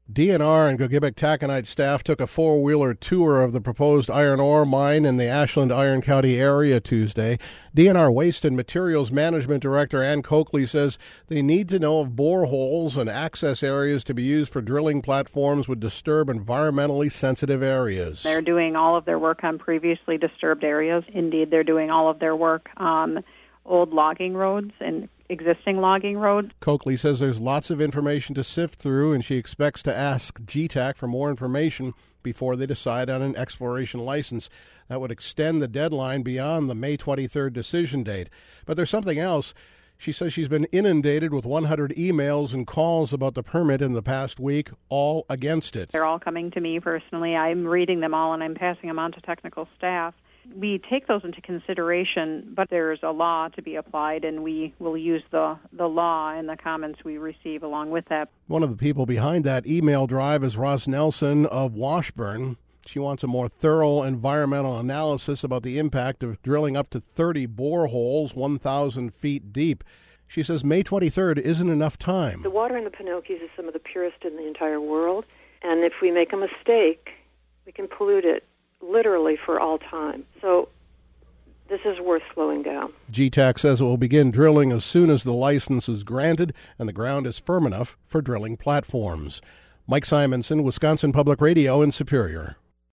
DNR and Gogebic Taconite staff took a four-wheeler tour of the proposed iron ore mine in the Ashland-Iron County area Tuesday. DNR Waste and Materials Management Director Ann Coakley says they need to know if boreholes and access areas to be used for drilling platforms would disturb environmentally sensitive areas. They're doing all of their work on previously disturbed areas. Indeed, they're doing all of their work on old logging roads and existing logging roads. Coakley says there's lots of information to sift through, and she expects to ask GTAC for more information before they decide on an exploration license. That would extend the deadline beyond the May 23rd decision date. But there's something else. She says she's been inundated with 100 emails and calls about the permit in the past week, all against it. They're all coming to me personally. I'm reading them all, and I'm passing them on to technical staff. We take those into consideration, but there's a law to be applied, and we will use the law and the comments we receive along with that. One of the people behind that email drive is Ross Nelson of Washburn. She wants a more thorough environmental analysis about the impact of drilling up to 30 boreholes 1,000 feet deep. She says May 23rd isn't enough time. The water in the Panokies is some of the purest in the entire world, and if we make a mistake, we can pollute it literally for all time. So this is worth slowing down. GTAC says it will begin drilling as soon as the license is granted and the ground is firm enough for drilling platforms. Mike Simonson, Wisconsin Public Radio in Superior.